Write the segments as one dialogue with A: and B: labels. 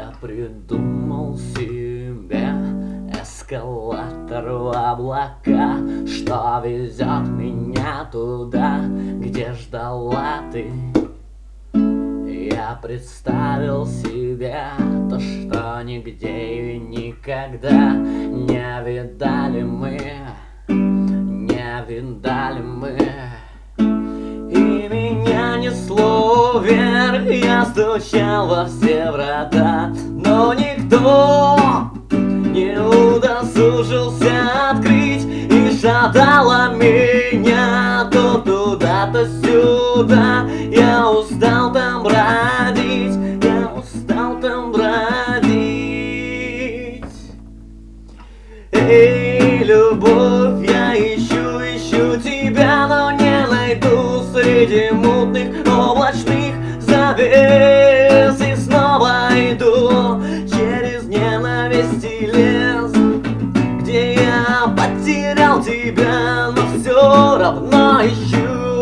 A: Я придумал себе эскалатор в облака, что везет меня туда, где ждала ты. Я представил себе то, что нигде и никогда не видали мы, не видали мы. И меня несло вверх, я стучал во все врата, но никто не удосужился открыть. И шатало меня то туда, то сюда. Я устал там бродить, я устал там бродить. Эй, любовь, я ищу, ищу тебя, но не найду среди мутных облачных завес. И снова иду через ненависть и лес, где я потерял тебя, но все равно ищу.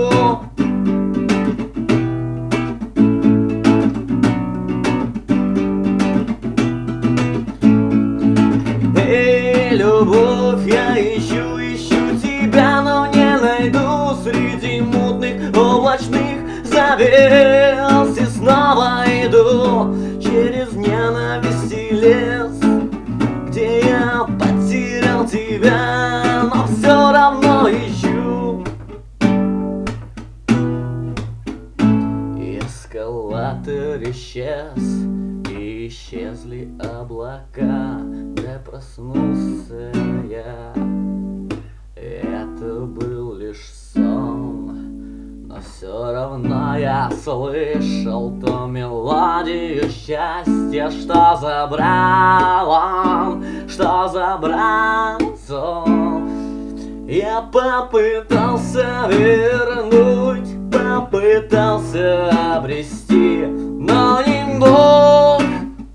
A: Эй, любовь, я ищу, ищу тебя, но не найду среди мутных облачных завес. И снова иду через ненависть и лес, где я потерял тебя, но все равно ищу. Эскалатор исчез, и исчезли облака, да проснулся я. Это был лишь сон, но все равно я слышал ту мелодию счастья, что забрал он, что забрал сон. Я попытался вернуть, попытался обрести, но не мог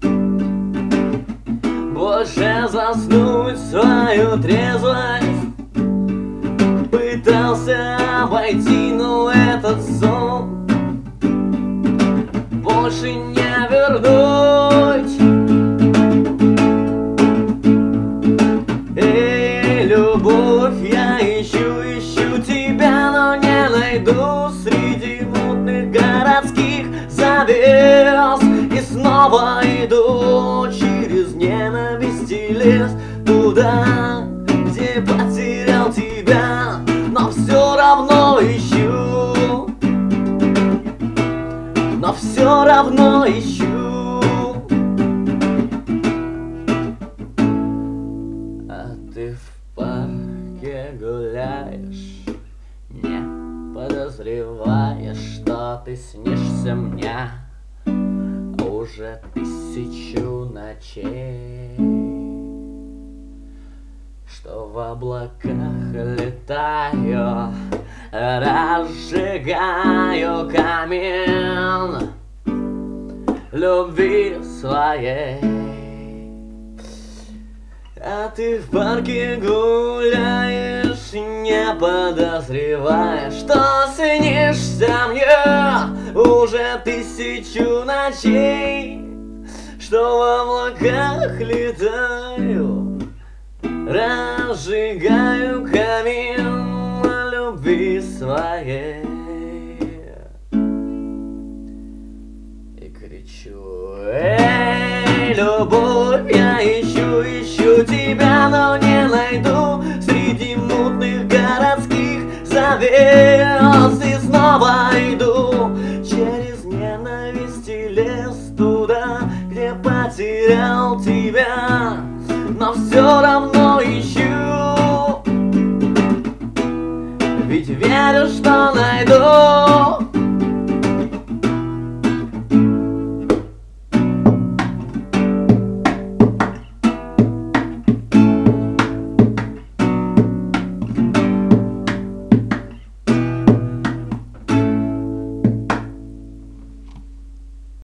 A: больше заснуть свою трезвость. Пытался обойти, но этот сон больше не вернуть. Эй, любовь, я ищу, ищу тебя, но не найду среди мутных городских завес. И снова иду через ненависть и лес, туда, где потерял тебя, но все равно ищу, но все равно ищу. А ты в парке гуляешь, не подозреваешь, что ты снишься мне уже 1000 ночей, что в облаках летаю, разжигаю камин любви своей. А ты в парке гуляешь, не подозревая, что снишься мне уже 1000 ночей, что в облаках летаю, разжигаю камин любви своей. И кричу: эй, любовь, я ищу